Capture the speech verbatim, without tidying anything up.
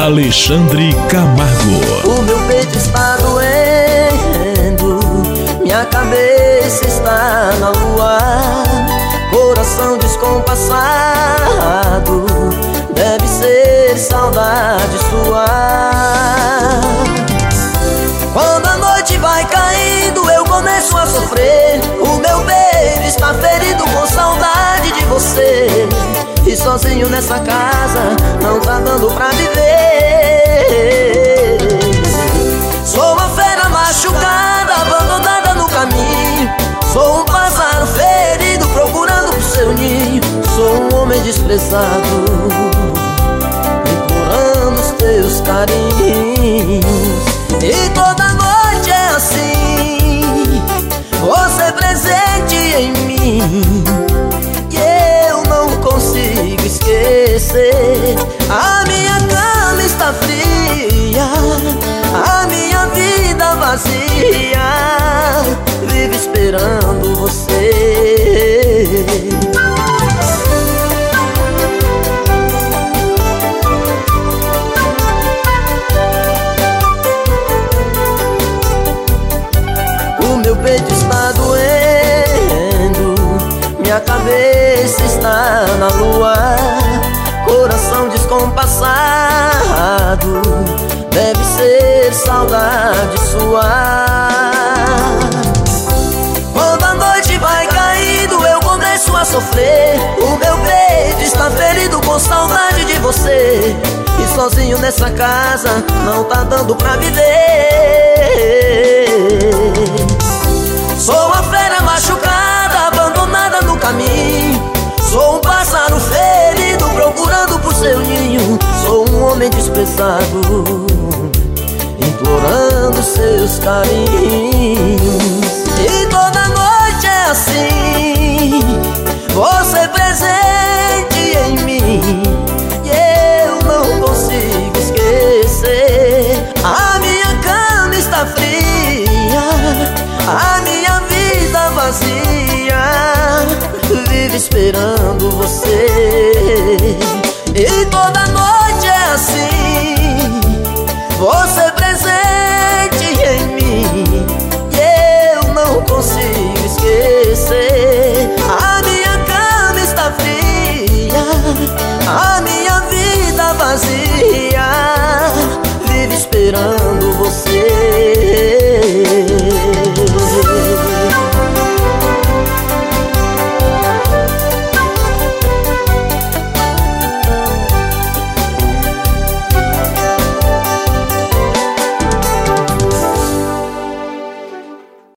Alexandre Camargo. O meu peito está doendo, minha cabeça está na lua, coração descompassado, deve ser saudade sua. Quando a noite vai caindo, eu começo a sofrer. O meu peito está ferido com saudade de você. E sozinho nessa casa não tá dando pra viver. Sou uma fera machucada, abandonada no caminho. Sou um pássaro ferido procurando pro seu ninho. Sou um homem desprezado, implorando os teus carinhos. E toda noite é assim, você presente em mim, e eu não consigo esquecer. A minha cama está fria, a minha vida vazia, vivo esperando você. Meu peito está doendo, minha cabeça está na lua, coração descompassado, deve ser saudade sua. Quando a noite vai caindo, eu começo a sofrer. O meu peito está ferido com saudade de você. E sozinho nessa casa não tá dando pra viver. Sou uma fera machucada, abandonada no caminho. Sou um pássaro ferido procurando por seu ninho. Sou um homem desprezado, implorando seus carinhos. E toda noite é assim, você presente em mim, e eu não consigo esquecer. A minha cama está fria, a minha vida vazia, vive esperando você. E toda noite é assim, você presente em mim, e eu não consigo esquecer. A minha cama está fria, a minha vida vazia, vive esperando